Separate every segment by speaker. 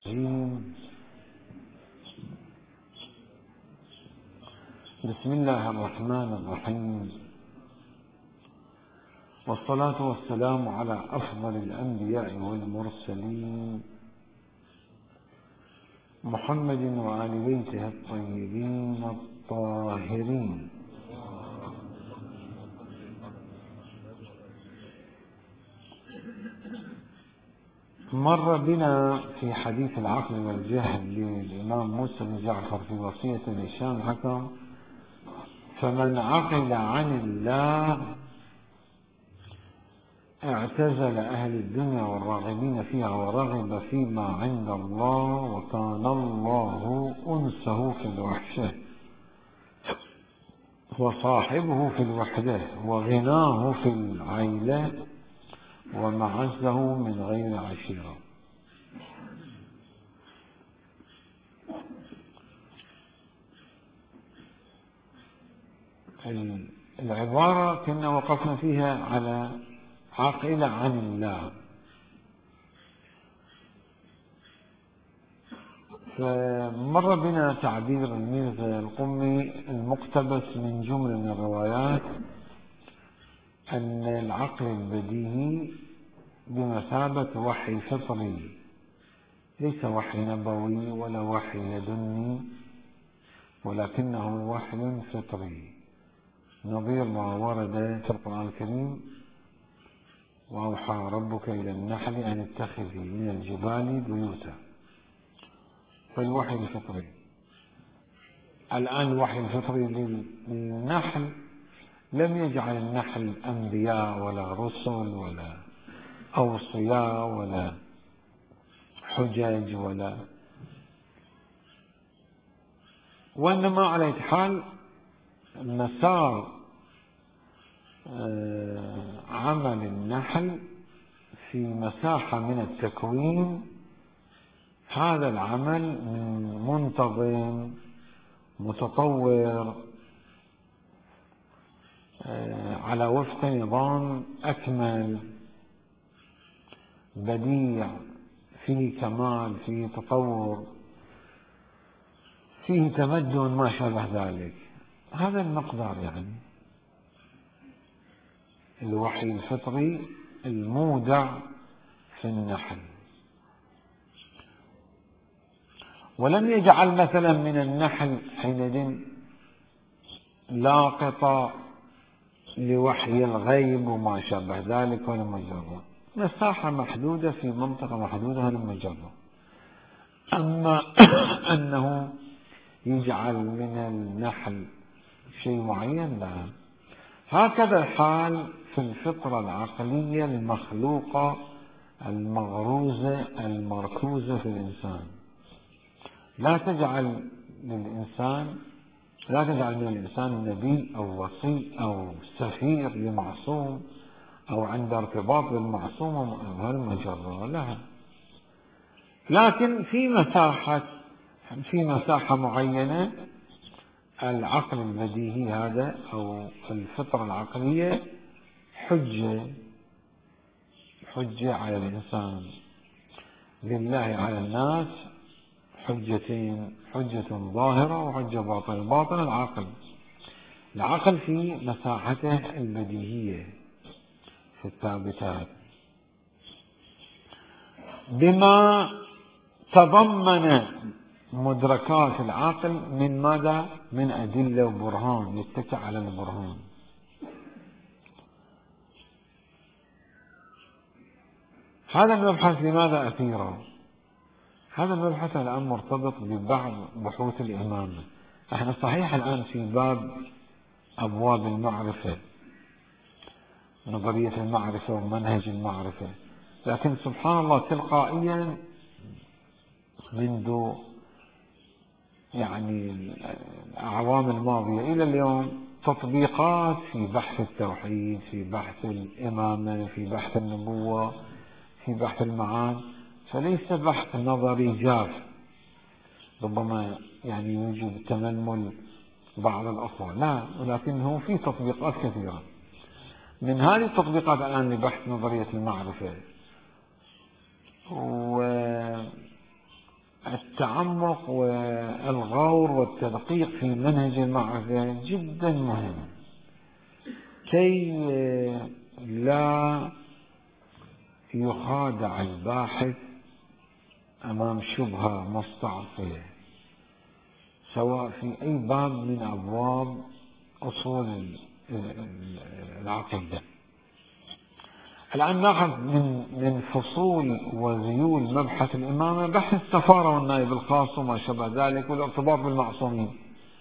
Speaker 1: بسم الله الرحمن الرحيم، والصلاة والسلام على أفضل الأنبياء والمرسلين محمد وآل بيته الطيبين الطاهرين. مر بنا في حديث العقل والجهل للإمام موسى بن جعفر في وصية لهشام الحكم: فمن عقل عن الله اعتزل أهل الدنيا والراغبين فيها ورغب فيما عند الله، وكان الله أنسه في الوحشة وصاحبه في الوحدة وغناه في العيلة ومعزه من غير عشيرة. العبارة كنا وقفنا فيها على عقل عن الله، فمر بنا تعبير الميرزا القمي المقتبس من جملة من الروايات أن العقل البديهي بمثابة وحي فطري، ليس وحي نبوي ولا وحي لدني، ولكنه وحي فطري نظير ما ورد في القرآن الكريم: وأوحى ربك إلى النحل أن اتخذي من الجبال بيوتا. فالوحي الفطري الآن الوحي الفطري للنحل لم يجعل النحل أنبياء ولا رسل ولا أوصياء ولا حجج وإنما على حال مسار عمل النحل في مساحة من التكوين، هذا العمل منتظم متطور على وفق نظام أكمل بديع، فيه كمال، فيه تطور، فيه تمدن، ما شابه ذلك. هذا المقدار يعني الوحي الفطري المودع في النحل. ولم يجعل مثلا من النحل حينئذ لاقطة لوحي الغيب وما شابه ذلك ولا مجرة، مساحة محدودة في منطقة محدودة ولا مجرة. أما أنه يجعل من النحل شيء معين، لا. هكذا الحال في الفطرة العقلية المخلوقة المغروزة المركوزة في الإنسان. لا تجعل من الإنسان نبي أو وصي أو سفير لمعصوم أو عنده ارتباط بالمعصوم والمجرة، لا. لكن في مساحة معينة العقل البديهي هذا أو الفطرة العقلية حجة على الإنسان. لله على الناس حجتين: حجة ظاهرة وحجة باطنة. باطن العقل في مساحته البديهية في الثابتات بما تضمن مدركات العقل من ماذا؟ من أدلة وبرهان، يتكئ على البرهان. هذا المبحث لماذا أثيره؟ هذا المبحث الآن مرتبط ببعض بحوث الإمامة. احنا صحيح الآن في باب أبواب المعرفة، نظرية المعرفة ومنهج المعرفة، لكن سبحان الله تلقائيا منذ الأعوام الماضية إلى اليوم تطبيقات في بحث التوحيد، في بحث الإمامة، في بحث النبوة، في بحث المعاد. فليس بحث نظري جاف ربما يوجد تململ بعض الأخوة، لا، ولكنه في تطبيقات كثيرة. من هذه التطبيقات الآن لبحث نظرية المعرفة التعمق والغور والتدقيق في منهج المعرفة جدا مهم، كي لا يخادع الباحث أمام شبهة مستعصية، سواء في أي باب من أبواب أصول العقيدة. الآن ناخذ من فصول وذيول مبحث الإمامة بحث السفارة والنائب الخاص وما شابه ذلك، والارتباط بالمعصومين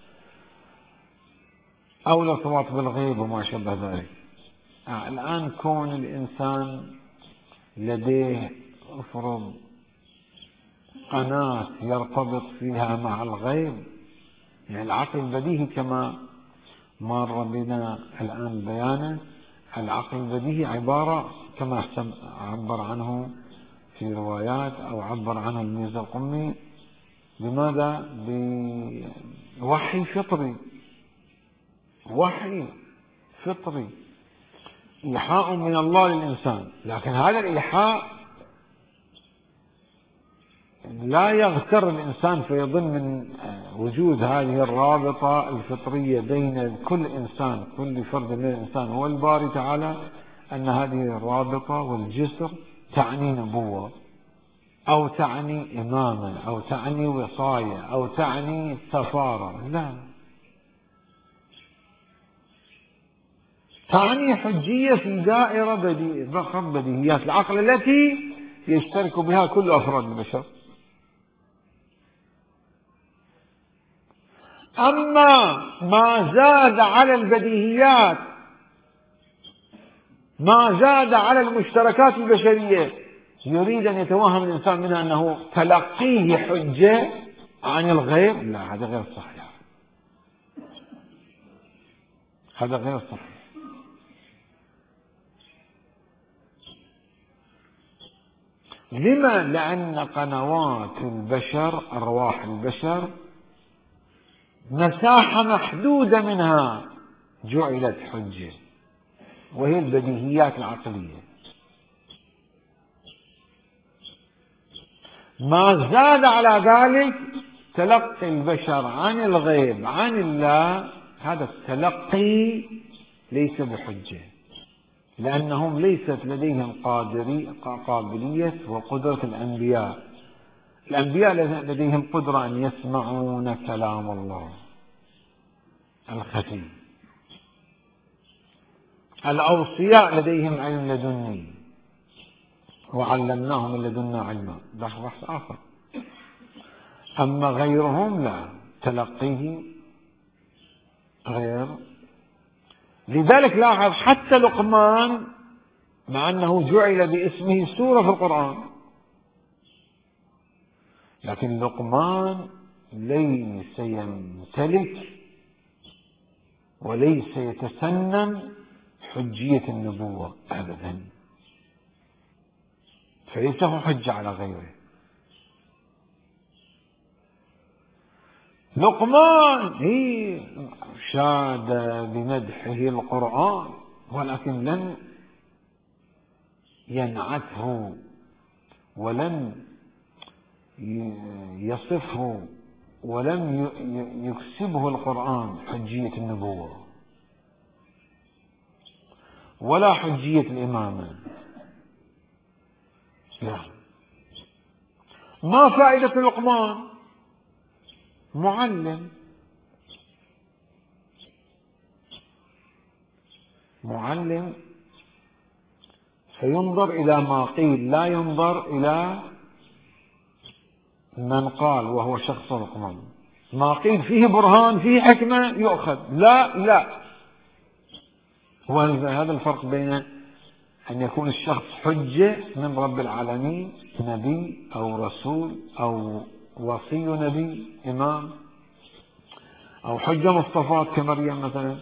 Speaker 1: أو الارتباط بالغيب وما شابه ذلك. الآن كون الإنسان لديه افرض قناة يرتبط فيها مع الغيب، يعني العقل البديهي كما مر بنا الآن بيانه، العقل البديهي عبارة كما عبر عنه في روايات أو عبر عنه الميرزا القمي بماذا؟ بوحي فطري، وحي فطري، إيحاء من الله للإنسان. لكن هذا الإيحاء لا يغتر الإنسان فيظن من وجود هذه الرابطة الفطرية بين كل إنسان، كل فرد من الإنسان والباري تعالى، أن هذه الرابطة والجسر تعني نبوة أو تعني إمامة أو تعني وصاية أو تعني سفارة. لا، تعني حجية في دائرة بديهيات العقل التي يشترك بها كل أفراد البشر. أما ما زاد على البديهيات، ما زاد على المشتركات البشرية، يريد أن يتوهم الإنسان منها أنه تلقيه حجة عن الغيب، لا، هذا غير صحيح، هذا غير صحيح. لما؟ لأن قنوات البشر، أرواح البشر، مساحة محدودة منها جعلت حجة، وهي البديهيات العقلية. ما زاد على ذلك تلقي البشر عن الغيب عن الله، هذا التلقي ليس بحجة، لأنهم ليست لديهم قابلية وقدرة الأنبياء. الأنبياء لديهم قدرة أن يسمعون كلام الله الخفي، الأوصياء لديهم علم لدني وعلمناهم من لدنا علما، ده بحث آخر. أما غيرهم لا، تلقيه غير. لذلك لاحظ حتى لقمان مع أنه جعل باسمه سورة في القرآن، لكن لقمان ليس يمتلك وليس يتسنن حجية النبوة أبدا، فليس له حجة على غيره. لقمان هي شاد بمدحه القرآن، ولكن لم ينعته ولم يصفه ولم يكسبه القرآن حجية النبوة ولا حجية الإمامة. لا. ما فائدة لقمان؟ معلم فينظر إلى ما قيل، لا ينظر إلى من قال وهو شخص لقمان. ما قيل فيه برهان فيه حكمة يؤخذ، لا. وهذا الفرق بين أن يكون الشخص حجة من رب العالمين، نبي أو رسول أو وصي نبي إمام، أو حجة مصطفاة كمريم مثلا،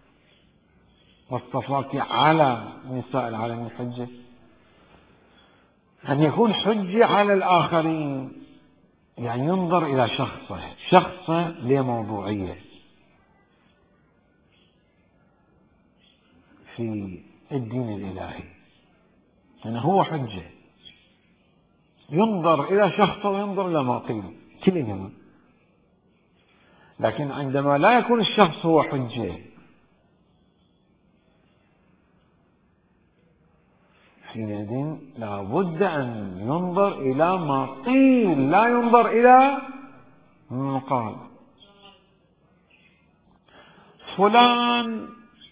Speaker 1: واصطفاك على نساء العالمين حجة. أن يكون حجة على الآخرين يعني ينظر إلى شخصه لموضوعية في الدين الإلهي، يعني هو حجة. ينظر إلى شخصه وينظر إلى ما قيل كلهما. لكن عندما لا يكون الشخص هو حجة، حينئذ لا بد أن ينظر إلى ما قيل، لا ينظر إلى ما قال. فلان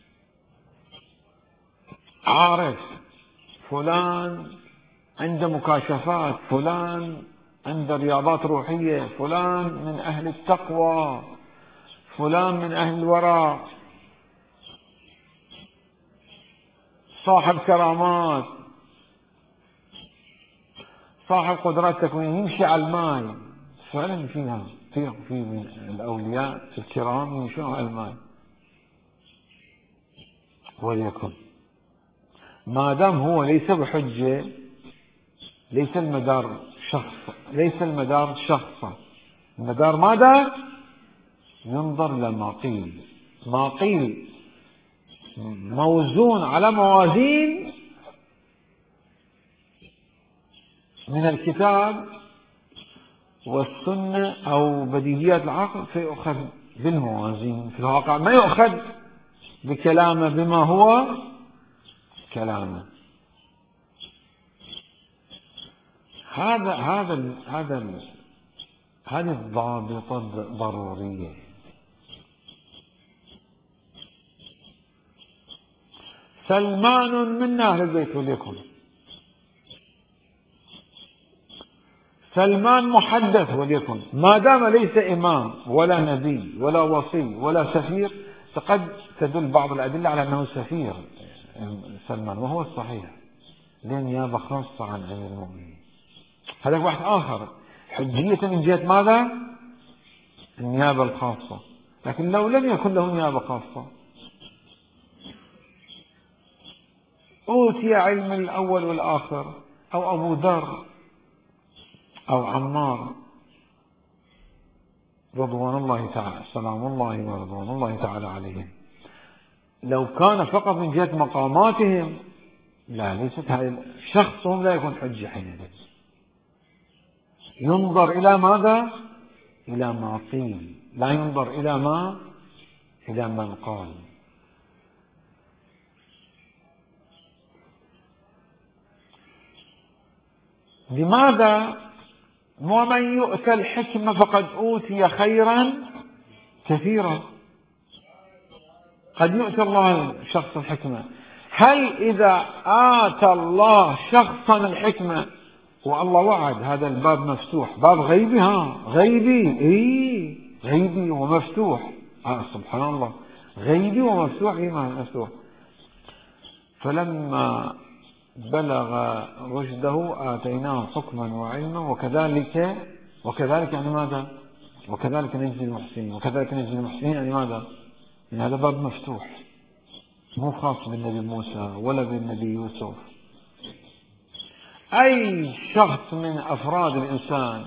Speaker 1: عارف، فلان عنده مكاشفات، فلان عنده رياضات روحية، فلان من أهل التقوى، فلان من أهل الورع، صاحب كرامات، صاحب قدرات تكوين، يمشي على الماء. فعلا فيها في من الأولياء الكرام يمشون على الماء. وليكن ما دام هو ليس بحجة، ليس المدار شخص، ليس المدار شخصا، المدار ماذا؟ ينظر لما قيل. ما قيل موزون على موازين من الكتاب والسنة أو بديهيات العقل، فيؤخذ بالموازين. في الواقع ما يؤخذ بكلامه بما هو كلامه. هذه الضابطة ضرورية. سلمان من أهل البيت وليكن، سلمان محدث وليكن، ما دام ليس إمام ولا نبي ولا وصي ولا سفير، فقد تدل بعض الأدلة على أنه سفير سلمان، وهو الصحيح، لأن نيابة خاصة عن أمير المؤمنين. هذا واحد آخر، حجية من جهة ماذا؟ النيابة الخاصة. لكن لو لم يكن له نيابة خاصة، أوتي علم الأول والآخر، أو أبو ذر أو عمار رضوان الله تعالى، سلام الله ورضوان الله تعالى عليهم، لو كان فقط من جهة مقاماتهم، لا، ليست هذه شخصهم لا يكون حجة حينئذ. ينظر إلى ماذا؟ إلى ما قيل، لا ينظر إلى من قال. لماذا؟ ومن يؤتى الحكمة فقد أوتي خيرا كثيرا. قد يؤتي الله شخص الحكمة. هل إذا آتى الله شخصا الحكمة، والله وعد هذا الباب مفتوح، باب غيبي، غيبي، غيبي ومفتوح، سبحان الله، غيبي ومفتوح، إيمان مفتوح. فلما بلغ رشده آتيناه حكما وعلما وكذلك يعني ماذا؟ وكذلك نجزي المحسنين، وكذلك نجزي المحسنين يعني ماذا؟ يعني هذا باب مفتوح، مو خاص بالنبي موسى ولا بالنبي يوسف. أي شخص من أفراد الإنسان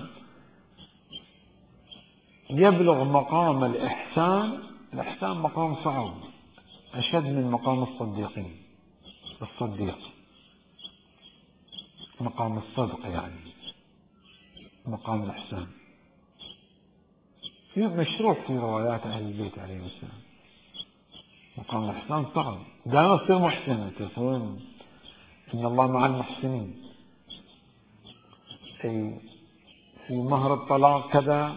Speaker 1: يبلغ مقام الإحسان مقام صعب، أشد من مقام الصديق، مقام الصدق، يعني مقام الإحسان مشروع في روايات أهل البيت عليهم السلام. مقام الإحسان صعب، دائما تصير محسن، تقول إن الله مع المحسنين، أي في مهر الطلاق كذا،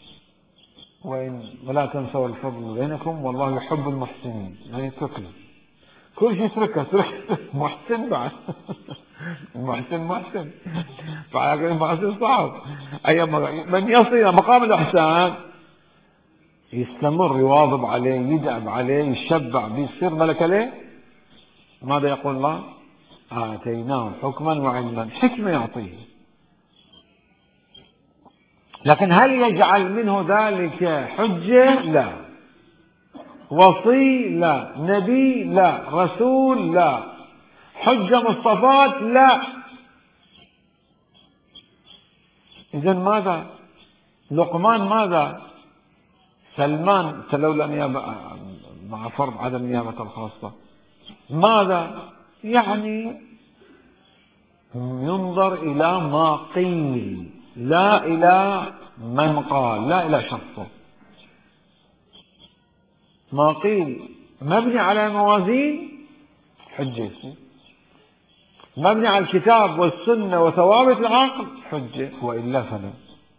Speaker 1: ولا تنسوا الفضل بينكم والله يحب المحسنين، يعني اترك له كل شيء، اترك محسن بعد محسن فعلى المحسن صعب. أي من يصل إلى مقام الإحسان يستمر، يواظب عليه، يدعم عليه، يشبع به، يصير ملك عليه. ماذا يقول الله؟ آتيناه حكما وعلما، حكمة يعطيه. لكن هل يجعل منه ذلك حجة؟ لا. وصي؟ لا. نبي؟ لا. رسول؟ لا. حجة مصطفاة؟ لا. إذن ماذا؟ لقمان ماذا؟ سلمان لولا نيابة، مع فرض عدم نيابة الخاصة، ماذا؟ يعني ينظر إلى ما قيل لا إلى من قال، لا إلى شخصه. ما قيل مبني على موازين حجة، مبني على الكتاب والسنة وثوابت العقل حجة، وإلا فلا.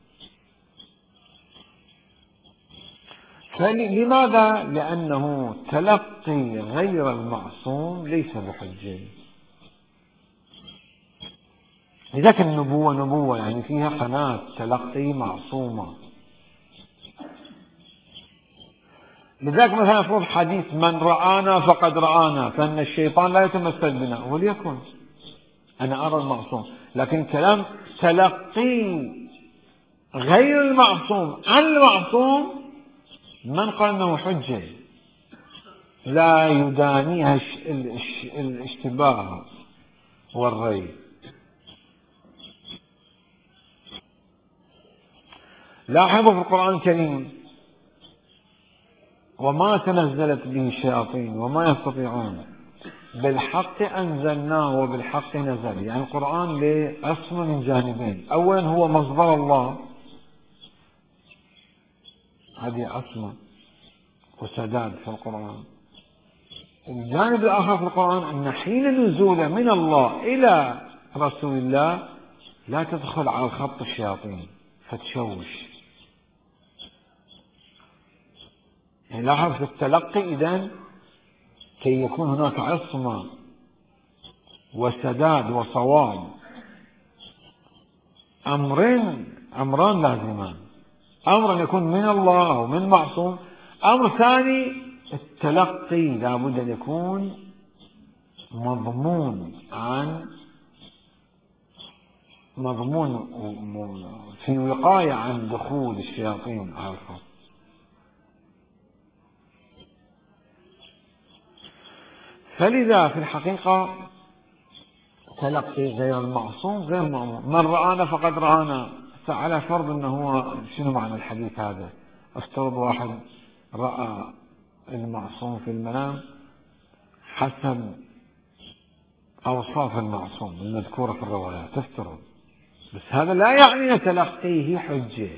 Speaker 1: لماذا؟ لأنه تلقي غير المعصوم ليس بحجة. لذلك النبوة نبوة، يعني فيها قناة تلقي معصومة. لذلك مثلا يفرض حديث من رآنا فقد رآنا، فإن الشيطان لا يتمثل بنا، وليكن أنا أرى المعصوم، لكن كلام تلقي غير المعصوم عن المعصوم من قال أنه حجة لا يدانيها الاشتباه والريب. لاحظوا في القرآن الكريم وما تنزلت به الشياطين وما يستطيعون بالحق أنزلناه وبالحق نزل. يعني القرآن له عصمة من جانبين، أولا هو مصدر الله، هذه عصمة وسداد في القرآن. الجانب الآخر في القرآن أن حين نزوله من الله إلى رسول الله لا تدخل على خط الشياطين فتشوش. يعني لاحظ في التلقي إذن كي يكون هناك عصمة وسداد وصواب، أمران لازمان: أمر أن يكون من الله أو من معصوم، أمر ثاني التلقي لابد أن يكون مضمون في وقاية عن دخول الشياطين على الخط. فلذا في الحقيقة تلقي غير المعصوم غير مأمور. من رآنا فقد رآنا، على فرض أنه هو شنو معنى الحديث هذا؟ افترض واحد رأى المعصوم في المنام حسب أوصاف المعصوم المذكورة في الروايات، تفترض، بس هذا لا يعني تلقيه حجة.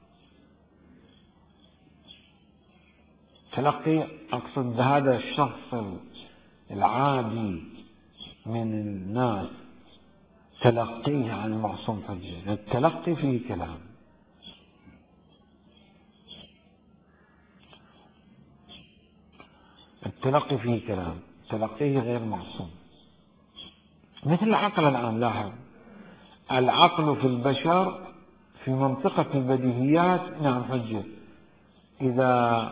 Speaker 1: تلقي أقصد هذا الشخص العادي من الناس تلقيه عن المعصوم حجة. التلقي فيه كلام، التلقي فيه كلام، تلقيه غير معصوم. مثل العقل الآن، لاحظ العقل في البشر في منطقة البديهيات نعم حجة، إذا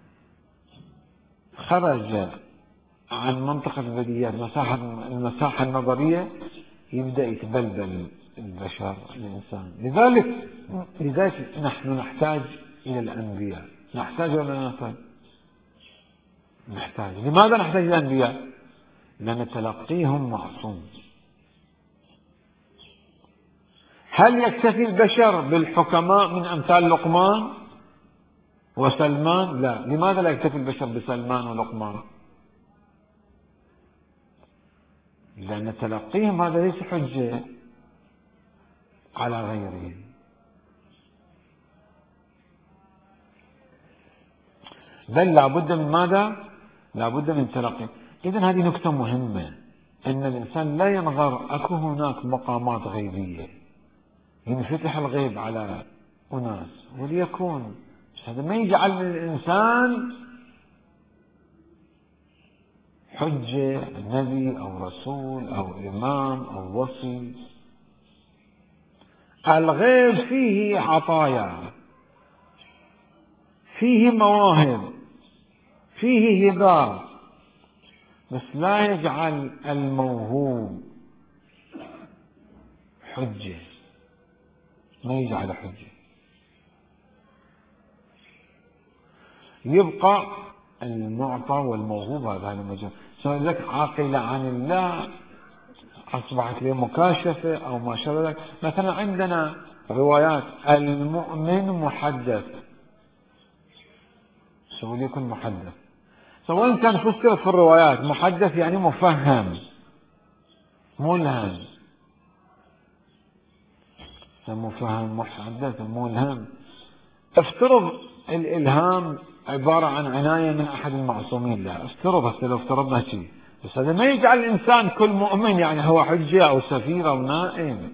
Speaker 1: خرج عن منطقة البديهيات المساحة النظرية يبدأ يتبلبل البشر الإنسان. لذلك نحن نحتاج إلى الأنبياء. نحتاج ولا نحتاج؟ لماذا نحتاج إلى الأنبياء؟ لأن تلقيهم معصوم. هل يكتفي البشر بالحكماء من أمثال لقمان وسلمان؟ لا. لماذا لا يكتفي البشر بسلمان ولقمان؟ لأن تلقيهم هذا ليس حجة على غيرهم. بل لابد من ماذا؟ لابد من تلقي. إذن هذه نكتة مهمة، أن الإنسان لا ينظر أكو هناك مقامات غيبية ينفتح الغيب على أناس وليكون، هذا ما يجعل الإنسان حجة نبي أو رسول أو إمام أو وصي. الغيب فيه عطايا، فيه مواهب، فيه هبات، بس لا يجعل الموهوب حجة، ما يجعل حجة. يبقى المعطى والموهوب هذا المجال. سواء لك عاقل عن الله أصبحت له مكاشفة أو ما شابه ذلك. مثلا عندنا روايات المؤمن محدث، سوى يكون محدث، سواء كان فسر في الروايات محدث يعني مفهم ملهم، مفهم محدث ملهم. افترض الإلهام عبارة عن عناية من أحد المعصومين، لا افترض هسه لو افترضنا شيء، بس هذا ما يجعل الإنسان كل مؤمن يعني هو حجة أو سفير أو نائم.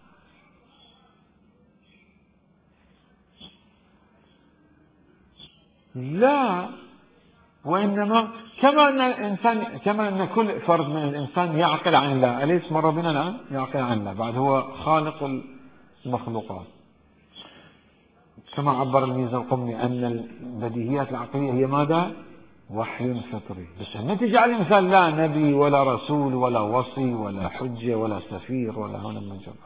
Speaker 1: لا، وإنما كما أن كل فرد من الإنسان يعقل عن الله، أليس مر بنا الآن يعقل عن الله، بعد هو خالق المخلوقات. كما عبر الميزة القمي أن البديهيات العقلية هي ماذا؟ وحي فطري. بس ما تجعل الإنسان لا نبي ولا رسول ولا وصي ولا حجة ولا سفير ولا هنا من جبر،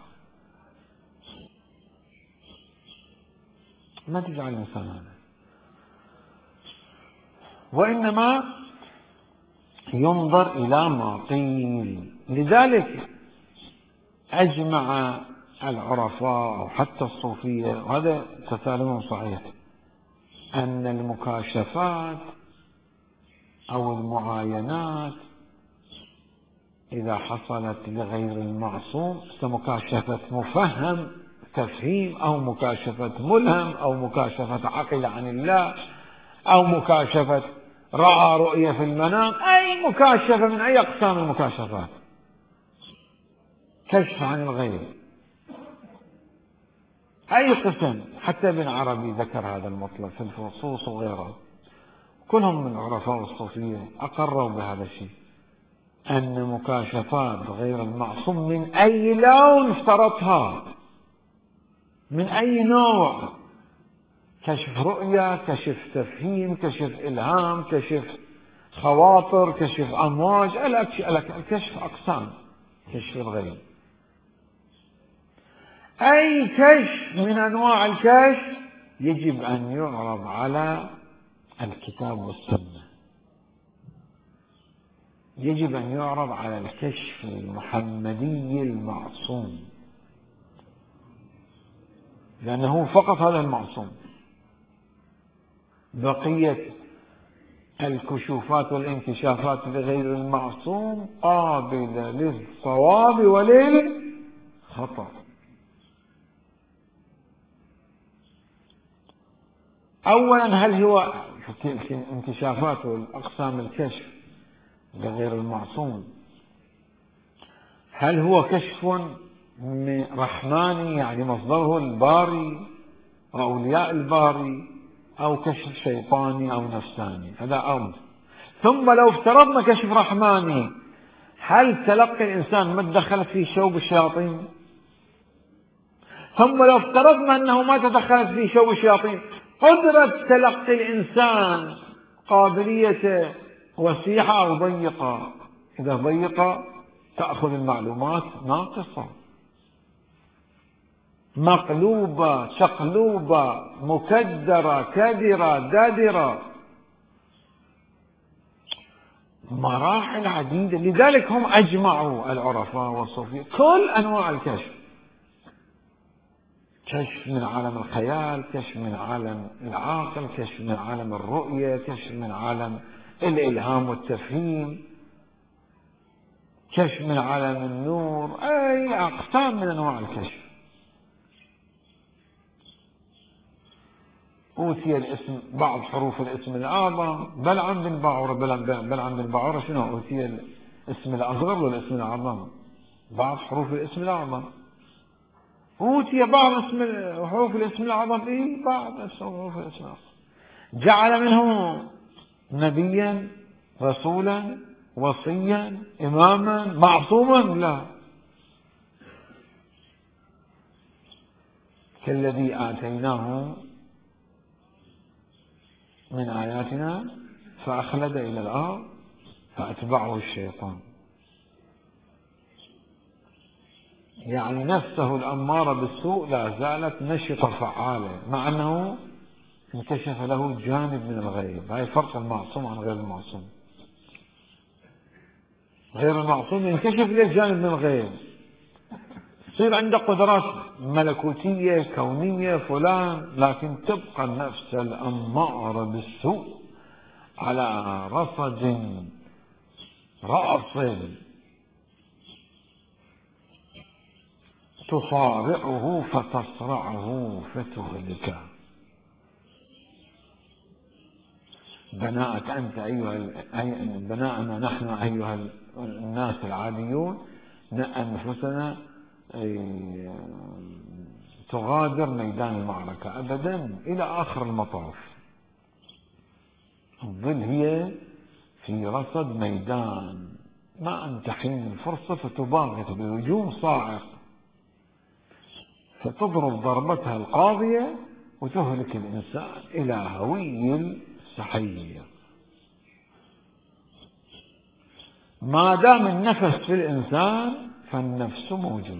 Speaker 1: ما تجعل الإنسان هذا، وإنما ينظر إلى ما قيل. لذلك أجمع العرفاء وحتى الصوفية، وهذا تسالم صحيح، أن المكاشفات أو المعاينات إذا حصلت لغير المعصوم كمكاشفة مفهم تفهيم، أو مكاشفة ملهم، أو مكاشفة عقل عن الله، أو مكاشفة رأى رؤية في المنام، أي مكاشفة من أي أقسام المكاشفات، كشف عن الغيب، أي قسم. حتى ابن عربي ذكر هذا المطلب في الفصوص وغيره، كلهم من عرفاء الصوفية أقروا بهذا الشيء، أن مكاشفات غير المعصوم من أي لون افترضها، من أي نوع، كشف رؤية، كشف تفهيم، كشف إلهام، كشف خواطر، كشف أمواج، الكشف أقسام، كشف الغيب. أي كشف من أنواع الكشف يجب أن يعرض على الكتاب والسنة، يجب أن يعرض على الكشف المحمدي المعصوم، لأنه فقط هذا المعصوم. بقية الكشوفات والانكشافات لغير المعصوم قابلة للصواب وللخطأ. أولا، هل هو في انكشافات والأقسام الكشف لغير المعصوم، هل هو كشف رحماني يعني مصدره الباري وأولياء الباري، أو كشف شيطاني أو نفساني؟ هذا أمر. ثم لو افترضنا كشف رحماني، هل تلقي الإنسان ما تدخلت فيه شوب الشياطين؟ ثم لو افترضنا أنه ما تدخلت فيه شوب الشياطين، قدرة تلقي الإنسان قابلية وسيعة أو ضيقة؟ إذا ضيقة تأخذ المعلومات ناقصة، مقلوبة، شقلوبة، مكدرة، كدرة، دادرة، مراحل عديدة. لذلك هم أجمعوا العرفاء والصوفية كل أنواع الكشف، كشف من عالم الخيال، كشف من عالم العاقل، كشف من عالم الرؤية، كشف من عالم الإلهام والتفهيم، كشف من عالم النور، أي أقسام من أنواع الكشف. أوتي الاسم بعض حروف الاسم الأعظم، بلعم بن بعورة، بلعم بن بعورة شنو؟ أوتي الاسم الأصغر والاسم الأعظم، بعض حروف الاسم الأعظم. أوتي بعض حروف الاسم الأعظم، بعض حروف الاسم الأعظم. جعل منه نبيا، رسولا، وصيا، إماما، معصوما؟ لا. كالذي آتيناه من آياتنا فأخلد إلى الأرض فأتبعه الشيطان، يعني نفسه الأمارة بالسوء لا زالت نشطة فعالة، مع أنه انكشف له جانب من الغيب. هاي فرق المعصوم عن غير المعصوم. غير المعصوم ينكشف له جانب من الغيب، يصير عنده قدرات ملكوتية كونية فلان، لكن تبقى النفس الأمارة بالسوء على رصد راصد. تصارعه فتصرعه فتهلكه. بناءك أنت بناءنا نحن أيها الناس العاديون أنفسنا تغادر ميدان المعركة أبدا إلى آخر المطاف. الظل هي في رصد ميدان، ما أن تحين الفرصة فتباغت بهجوم صاعق فتضرب ضربتها القاضية وتهلك الإنسان إلى هوي السحيق. ما دام النفس في الإنسان فالنفس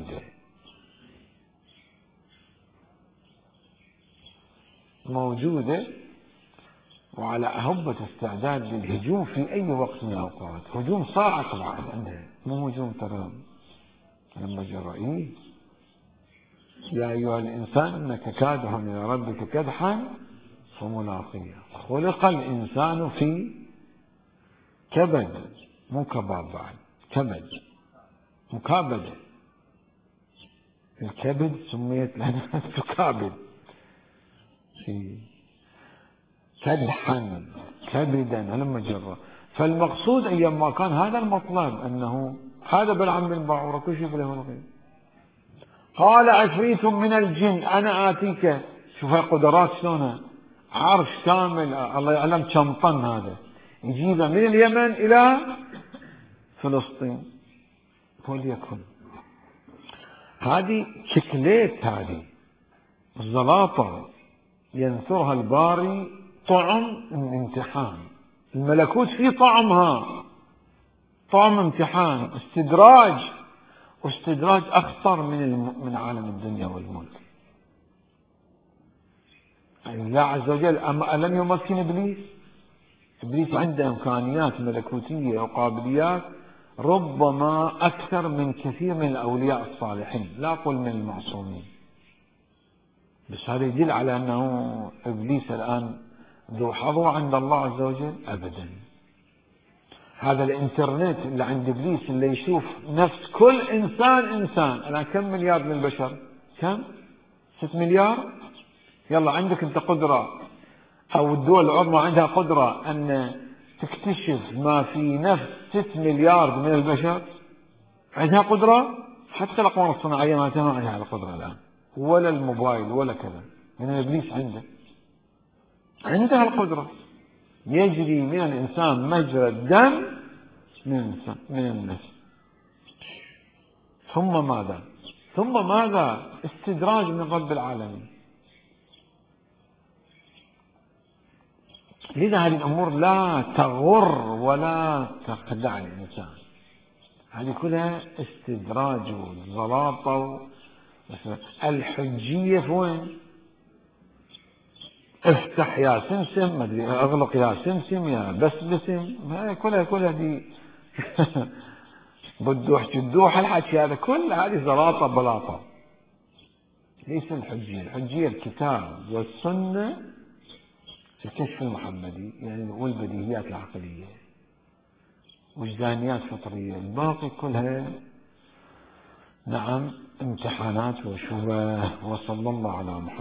Speaker 1: موجودة وعلى أهبة استعداد للهجوم في أي وقت من الأوقات. هجوم صاعق بعد عندها، مو هجوم ترى لما جرى يا أيها الإنسان إنك كادح إلى ربك كدحا فملاقيه. خلق الإنسان في كبد، مو كباب بعد، كبد، مكابدة. الكبد سميت لأنها تكابد، كدحا كبدا لما جرى. فالمقصود أيام ما كان هذا المطلب أنه هذا بلعم بن باعورة كل شيء له الغيب. قال عفريت من الجن أنا آتيك. شوف هالقدرات شلونها، عرش كامل الله يعلم كم طن هذا، يجيبه من اليمن إلى فلسطين وليكن. هذه شكليت، هذه الزلاطة ينثرها الباري طعم الامتحان. الملكوت فيه طعمها، طعم امتحان، استدراج، واستدراج أخطر من عالم الدنيا والملك. الله عز وجل ألم يمكن إبليس؟ إبليس عنده إمكانيات ملكوتية وقابليات ربما أكثر من كثير من الأولياء الصالحين، لا أقول من المعصومين. بس هذا يدل على أنه إبليس الآن ذو حظوة عند الله عز وجل؟ أبدا. هذا الإنترنت اللي عند إبليس اللي يشوف نفس كل إنسان. الآن كم مليار من البشر؟ كم؟ 6 مليار. يلا عندك أنت قدرة، أو الدول العظمى عندها قدرة أن تكتشف ما في نفس 6 مليار من البشر. عندها قدرة. حتى الأقمار الصناعية ما عندها القدرة الآن، ولا الموبايل ولا كذا. من إبليس عندها القدرة. يجري من الإنسان مجرى الدم من النفس. ثم ماذا؟ استدراج من رب العالمين. لذا هذه الأمور لا تغر ولا تخدع الإنسان. هذه كلها استدراج وزلاطة. الحجية في وين؟ افتح يا سمسم، ما ادري اغلق يا سمسم يا بسم، كلها دي بدوح جدوح الحكي هذا، كل هذه زلاطة بلاطة. ليس الحجية الكتاب والسنة في الكشف المحمدي يعني، والبديهيات العقلية وجدانيات فطرية. الباقي كلها نعم امتحانات وشبه. وصلى الله على محمد.